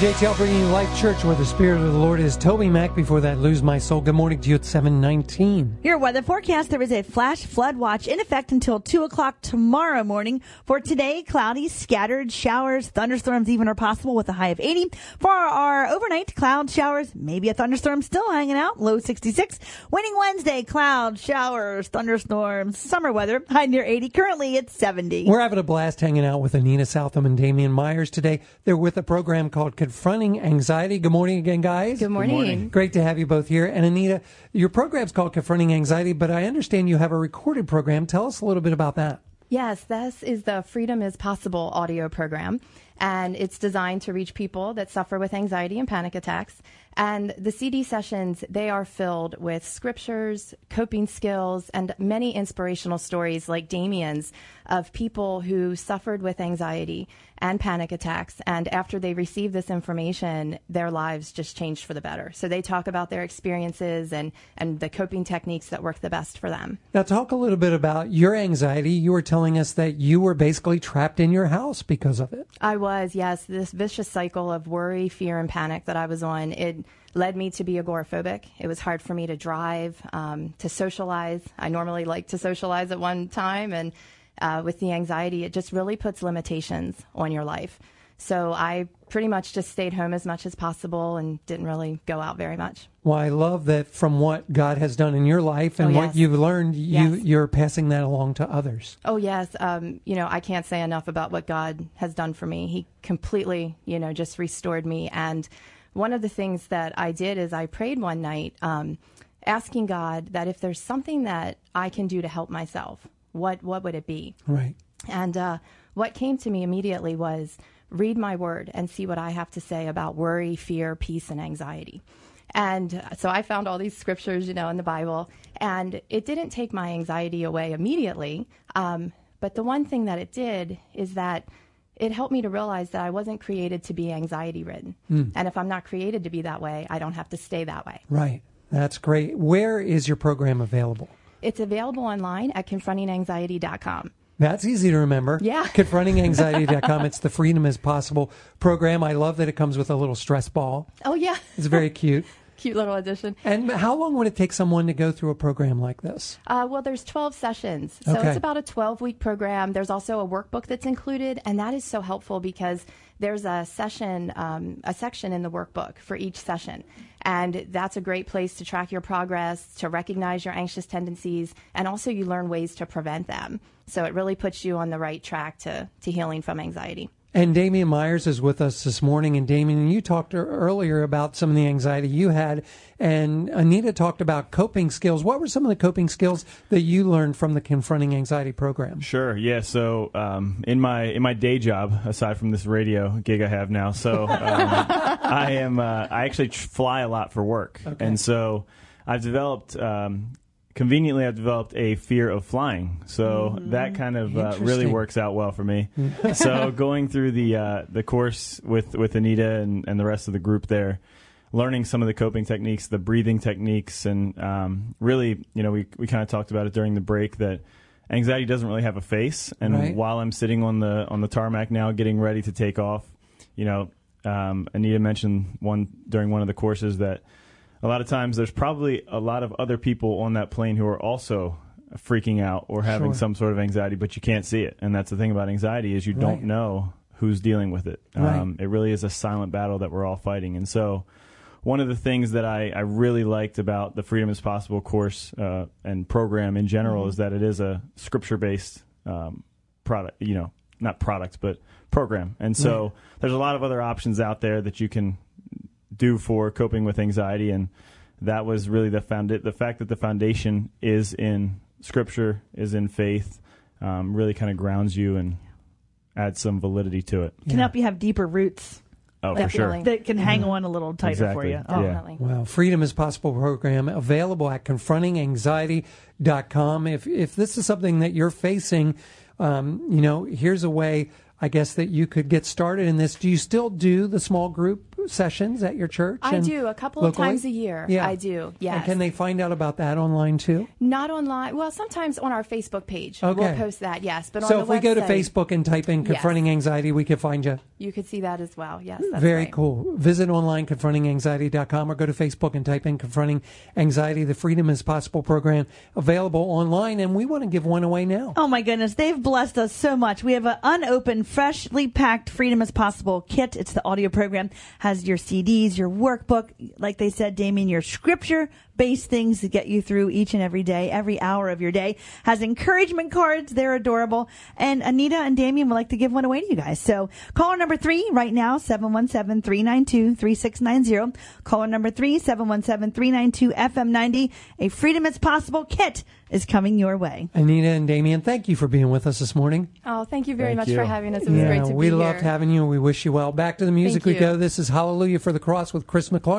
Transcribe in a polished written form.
WJTL bringing you Life Church where the Spirit of the Lord is. Toby Mack before that, Lose My Soul. Good morning to you at 7:19. Your weather forecast, there is a flash flood watch in effect until 2 o'clock tomorrow morning. For today, cloudy, scattered showers, thunderstorms even are possible with a high of 80. For our overnight, cloud showers, maybe a thunderstorm still hanging out, low 66. Winning Wednesday, cloud showers, thunderstorms, summer weather, high near 80. Currently, it's 70. We're having a blast hanging out with Anita Southam and Damian Myers today. They're with a program called Confronting Anxiety. Good morning again, guys. Good morning. Good morning. Great to have you both here. And Anita, your program's called Confronting Anxiety, but I understand you have a recorded program. Tell us a little bit about that. Yes, this is the Freedom is Possible audio program, and it's designed to reach people that suffer with anxiety and panic attacks. And the CD sessions, they are filled with scriptures, coping skills, and many inspirational stories like Damian's of people who suffered with anxiety and panic attacks. And after they received this information, their lives just changed for the better. So they talk about their experiences and the coping techniques that work the best for them. Now, talk a little bit about your anxiety. You were telling us that you were basically trapped in your house because of it. I was, yes. This vicious cycle of worry, fear, and panic that I was on, it led me to be agoraphobic. It was hard for me to drive, to socialize. I normally like to socialize at one time, and with the anxiety, it just really puts limitations on your life. So I pretty much just stayed home as much as possible and didn't really go out very much. Well, I love that from what God has done in your life and what you've learned, you're passing that along to others. Oh, yes. I can't say enough about what God has done for me. He completely, just restored me. And one of the things that I did is I prayed one night, asking God that if there's something that I can do to help myself, what would it be? Right. And what came to me immediately was read my word and see what I have to say about worry, fear, peace, and anxiety. And so I found all these scriptures, in the Bible, and it didn't take my anxiety away immediately. But the one thing that it did is that it helped me to realize that I wasn't created to be anxiety-ridden. And if I'm not created to be that way, I don't have to stay that way. Right. That's great. Where is your program available? It's available online at confrontinganxiety.com. That's easy to remember. Yeah. Confrontinganxiety.com. It's the Freedom is Possible program. I love that it comes with a little stress ball. Oh, yeah. It's very cute. Cute little addition. And how long would it take someone to go through a program like this? Well, there's 12 sessions. So it's about a 12-week program. There's also a workbook that's included, and that is so helpful because there's a section in the workbook for each session. And that's a great place to track your progress, to recognize your anxious tendencies, and also you learn ways to prevent them. So it really puts you on the right track to healing from anxiety. And Damian Myers is with us this morning. And Damian, you talked earlier about some of the anxiety you had, and Anita talked about coping skills. What were some of the coping skills that you learned from the Confronting Anxiety program? Sure, yeah. So in my day job, aside from this radio gig I have now, so I actually fly a lot for work, and so I've developed. Conveniently, I've developed a fear of flying, so that kind of really works out well for me. So going through the course with Anita and the rest of the group there, learning some of the coping techniques, the breathing techniques, and really, we kind of talked about it during the break that anxiety doesn't really have a face. And while I'm sitting on the tarmac now, getting ready to take off, Anita mentioned during one of the courses that a lot of times there's probably a lot of other people on that plane who are also freaking out or having some sort of anxiety, but you can't see it. And that's the thing about anxiety is you don't know who's dealing with it. It really is a silent battle that we're all fighting. And so one of the things that I really liked about the Freedom is Possible course and program in general is that it is a scripture-based product, not product, but program. And so there's a lot of other options out there that you can do for coping with anxiety, and that was really the fact that the foundation is in Scripture, is in faith, really kind of grounds you and adds some validity to it. Can help you have deeper roots. Oh, for sure. That can hang on a little tighter for you. Definitely. Well, Freedom is Possible program available at confrontinganxiety.com. If this is something that you're facing, here's a way, I guess, that you could get started in this. Do you still do the small group sessions at your church? I do a couple of locally? times a year. Yeah. I do. Yes. And can they find out about that online too? Not online. Well, sometimes on our Facebook page. Okay. We'll post that, yes. But So on if the we go to website, Facebook and type in Confronting Anxiety, we can find you. you could see that as well. Yes, that's Very right. cool. Visit online, confrontinganxiety.com, or go to Facebook and type in Confronting Anxiety, the Freedom is Possible program, available online. And we want to give one away now. Oh my goodness, they've blessed us so much. We have an unopened, freshly packed Freedom is Possible kit. It's the audio program, has your CDs, your workbook, like they said, Damien, your scripture-based things to get you through each and every day, every hour of your day. Has encouragement cards. They're adorable. And Anita and Damien would like to give one away to you guys. So caller number 3 right now, 717-392-3690. Caller number 3, 717-392-FM90. A Freedom is Possible kit is coming your way. Anita and Damien, thank you for being with us this morning. Oh, thank you very Thank much you. for having us. It was great to be we here. loved having you, and we wish you well. Back to the music Thank we go. you. This is Hallelujah for the Cross with Chris McClure.